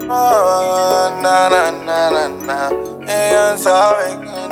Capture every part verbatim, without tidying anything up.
Oh, na, na, na, na, na. Ella sabe que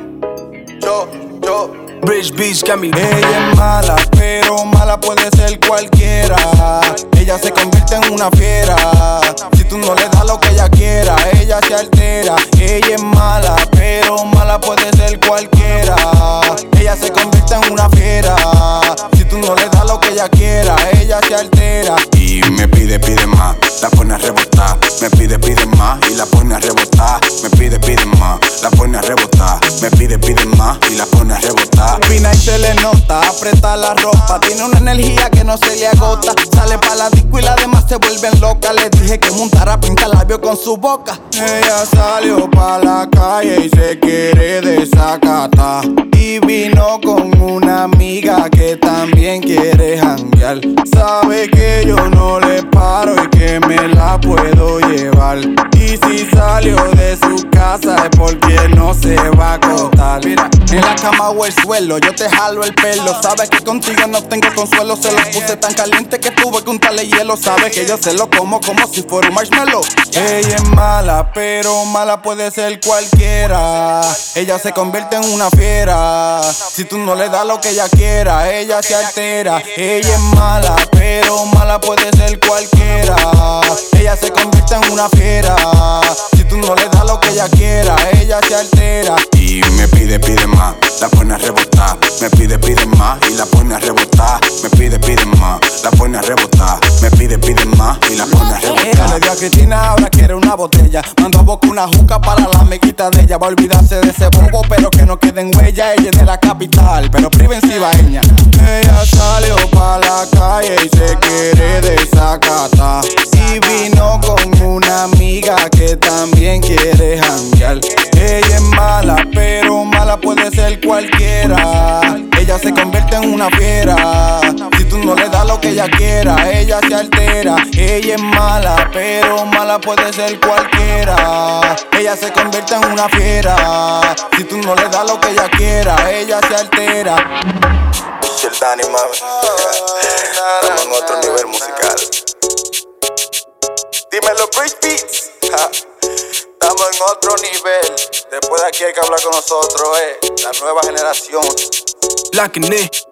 no. Yo, yo. Bridge Beach got me. Ella es mala, pero mala puede ser cualquiera. Ella se convierte en una fiera. Si tú no le das lo que ella quiera, ella se altera. Ella es mala, pero mala puede ser cualquiera. Ella se convierte en una fiera. Si tú no le das lo que ella quiera, ella se altera. Y me pide, pide más, la pone a rebotar. Me pide, pide más y la pone a rebotar. Me pide, pide más, la pone a rebotar. Me pide, pide más y la pone a rebotar. Fina y se le nota, aprieta la ropa. Tiene una energía que no se le agota. Sale pa' la disco y las demás se vuelven locas. Les dije que montara pinta labios con su boca. Ella salió pa' la calle y se quiere desacatar. Y vino con una amiga que también quiere janguear. Sabe que yo no le paro y que me la puedo llevar. Y si salió de su casa es porque no se va a acostar. Mira, en la cama o el suelo, yo te jalo el pelo. Sabes que contigo no tengo consuelo. Se los puse tan caliente que tuve que untarle hielo. Sabes que yo se lo como como si fuera un marshmallow. Ella es mala, pero mala puede ser cualquiera. Ella se convierte en una fiera. Si tú no le das lo que ella quiera, ella se altera. Ella es mala, pero mala puede ser cualquiera. Ella se convierte en una fiera. Si tú no le das lo que ella quiera, ella se altera. Y me pide, pide más, la pone a rebotar. Me pide, pide más y la pone a rebotar. Me pide, pide más, la pone a rebotar. Me pide, pide más y la pone a Ella le rebotar. dio a Cristina, ahora quiere una botella. Mandó a buscar una juca para la amiguita de ella. Va a olvidarse de ese bobo, pero que no quede en huella. Ella es de la capital, pero priva en cibaeña. Ella salió pa' la calle y se quiere desacatar. Y vino con una amiga que también quiere janguear. Ella es mala, pero mala puede ser cualquiera. Ella se convierte en una fiera. Si tú no le das lo que ella quiera, ella se altera. Ella es mala, pero mala puede ser cualquiera. Ella se convierte en una fiera. Si tú no le das lo que ella quiera, ella se altera. El Dani, mami. Estamos en otro nivel musical. Dímelo, Bridge Beats. Ja. Estamos en otro nivel. Después de aquí hay que hablar con nosotros, eh. La nueva generación. Locking it.